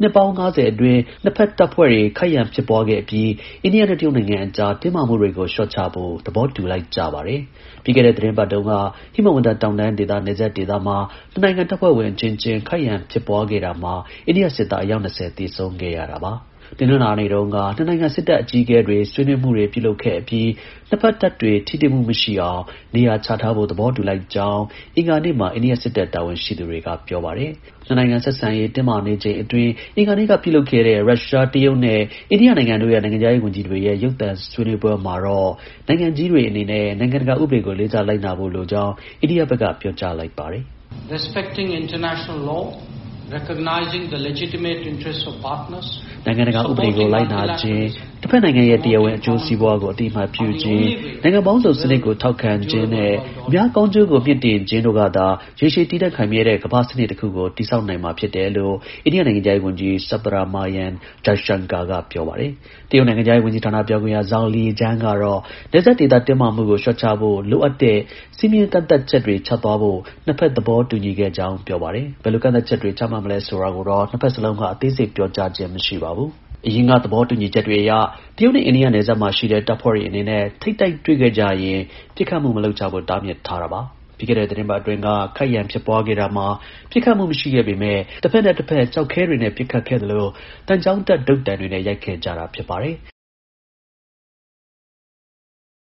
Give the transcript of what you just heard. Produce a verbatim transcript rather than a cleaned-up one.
နှစ်ပေါင်း၅၀အတွင်းနှစ်ဖက်တပ်ဖွဲ့တွေခိုက်ရန်ဖြစ်ပွားခဲ့ပြီးအိန္ဒိယနဲ့တရုတ်နိုင်ငံအကြားတင်းမာမှုတွေကိုလျှော့ချဖို့သဘောတူလိုက်ကြပါတယ်။ပြီးခဲ့တဲ့သတင်းပတ်တုန်းကဟိမဝန္တာတောင်တန်းဒေသနယ်စပ်ဒေသမှာနှစ်နိုင်ငံတပ်ဖွဲ့ဝင်အချင်းချင်းခိုက်ရန်ဖြစ်ပွားခဲ့တာမှာအိန္ဒိယစစ်သားအယောက်၂၀သေဆုံးခဲ့ရတာပါ။တင်းနှနာနေတုန်းကနှစ်နိုင်ငံစစ်တပ်အကြီးအကဲတွေဆွေးနွေးမှုတွေပြုလုပ်ခဲ့ပြီးနှစ်ဖက်တပ်တွေထိတွေ့မှုမရှိအောင်နေရာချထားဖို့သဘောတူလိုက်ကြောင်းအင်္ဂါနေ့မှာအိန္ဒိယစစ်တပ်တာဝန်ရှိသူတွေကပြောပါတယ်။နှစ်နိုင်ငံဆက်ဆံရေးတင်းမာနေချိန်အတွင်းအင်္ဂါနေ့ကပြုလုပ်ခဲ့တဲ့ရုရှားတရုတ်နဲ့အိန္ဒိယနိုင်ငံတို့ရဲ့နိုင်ငံခြားရေးဝန်ကြီးတွေရဲ့ရုပ်သံဆွေးနွေးပွဲမှာတော့နိုင်ငံကြီးတွေအနေနဲ့နိုင်ငံတကာဥပဒေကိုလေးစားလိုက်နာဖို့လိုကြောင်းအိန္ဒိယဘက်ကပြောကြားလိုက်ပါတယ်။ Respecting international law, recognizing the legitimate interests of partners, နိုင်ငံတကာဥပဒေကိုလိုက်နာခြင်းတစ်ဖက်နိုင်ငံရဲ့တရားဝင်အကျိုးစီးပွားကိုအတိအမှတ်ပြုခြင်းနိုင်ငံပေါင်းစုံစနစ်ကိုထောက်ခံခြင်းနဲ့အများကောင်းကျိုးကိုမြင့်တင်ခြင်းတို့ကသာရေရှည်တည်တံ့ခိုင်မြဲတဲ့ကမ္ဘာစနစ်တစ်ခုကိုတည်ဆောက်နိုင်မှာဖြစ်တယ်လို့အိန္ဒိယနိုင်ငံခြားရေးဝန်ကြီး Subrahmanyam Jaishankar ကပြောပါတယ်။တရုတ်နိုင်ငံခြားရေးဝန်ကြီးဌာနပြောခွင့်ရ Zhao Lijian ကတော့နယ်စပ်ဒေသတင်းမာမှုကိုလျှော့ချဖို့လိုအပ်တဲ့စည်းမျဉ်းကန့်သတ်ချက်တွေချသွားဖို့နှစ်ဖက်သဘောတူညီခဲ့ကြောင်းပြောပါတယ်။ဘယ်လိုကန့်သတ်ချက်တွေချမှတ်မလဲဆိုတာကိုတော့နှစ်ဖက်စလုံးကအသေးစိတ်ပြောကြားခြင်းမရှိပါဘူး။အရင်ကသဘောတူညီချက်တွေအရတရုတ်နဲ့အိန္ဒိယနယ်စပ်မှာရှိတဲ့တပ်ဖွဲ့တွေအနေနဲ့ထိပ်တိုက်တွေ့ခဲ့ကြရင်ပြစ်ခတ်မှုမလုပ်ကြဖို့တားမြစ်ထားတာပါ။ပြီးခဲ့တဲ့သတင်းပတ်အတွင်းကခိုက်ရန်ဖြစ်ပွားခဲ့တာမှာပြစ်ခတ်မှုမရှိခဲ့ပေမဲ့တစ်ဖက်နဲ့တစ်ဖက်ကြောက်ခဲတွေနဲ့ပြစ်ခတ်ခဲ့သလိုတန်ကြောင်းတက်ဒုတ်တန်တွေနဲ့ရိုက်ခဲ့ကြတာဖြစ်ပါတယ်။